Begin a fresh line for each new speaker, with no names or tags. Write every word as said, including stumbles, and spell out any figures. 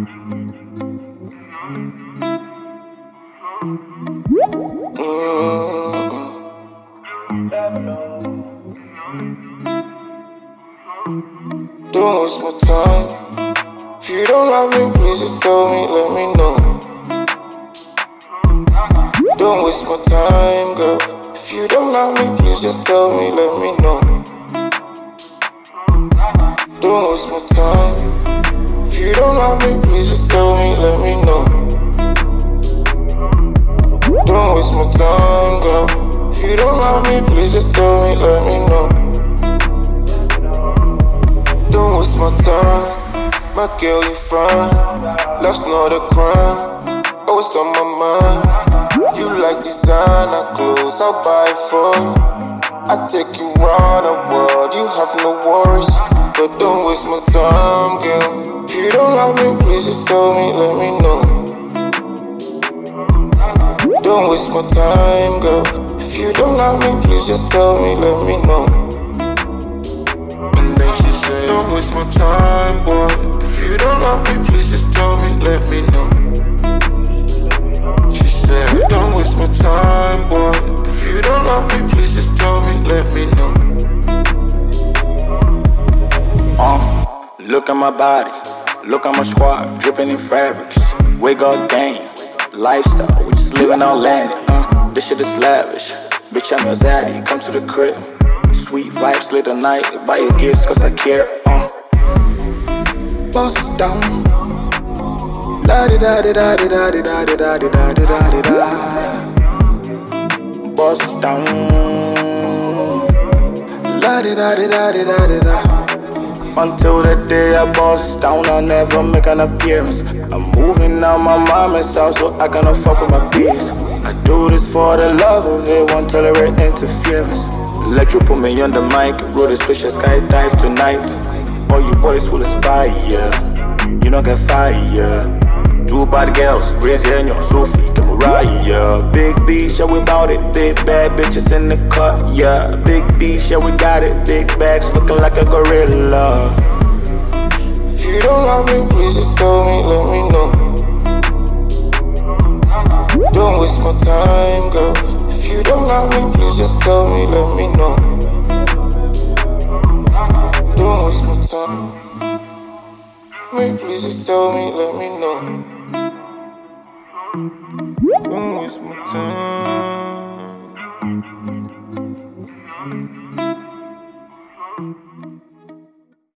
Don't waste my time. If you don't love me, please just tell me, let me know. Don't waste my time, girl. If you don't love me, please just tell me, let me know. Don't waste my time. If you don't love me, please just tell me, let me know. Don't waste my time, girl. If you don't love me, please just tell me, let me know. Don't waste my time, my girl, you fine. Love's not a crime, always on my mind. You like designer clothes, I'll buy it for you. I take you round the world, you have no worries. But don't waste my time, girl. If you don't love me, please just tell me, let me know. Don't waste my time, girl. If you don't love me, please just tell me, let me know. And then she said, don't waste my time, boy. If you don't love me, please just tell me, let me know. She said, don't waste my time, boy. If you don't love me, please just tell me, let me know.
Uh, look at my body, look at my squad, dripping in fabrics. Wake up game, lifestyle, we just living outlandish. Uh, this shit is lavish. Bitch, I'm your zaddy, come to the crib. Sweet vibes, lit the night, buy your gifts cause I care. Uh.
Bust down. La di da di da di da di da di da di da di da di da.
Bust down.
La di da di da di da di da.
Until the day I bust down, I'll never make an appearance. I'm moving out my mama's house so I cannot fuck with my peers. I do this for the love of it, won't tolerate interference. Electro put me on the mic, roll the switch, skydive tonight. All you boys full of spy, yeah. You don't get fire. Two bad girls, Gracie and your Sophie, Mariah. Big B, yeah, we bout it. Big bad bitches in the cut, yeah. Big B, yeah, we got it. Big bags looking like a gorilla.
If you don't love me, please just tell me, let me know. Don't waste my time, girl. If you don't love me, please just tell me, let me know. Don't waste my time. Me, please just tell me, let me know. Don't waste my time.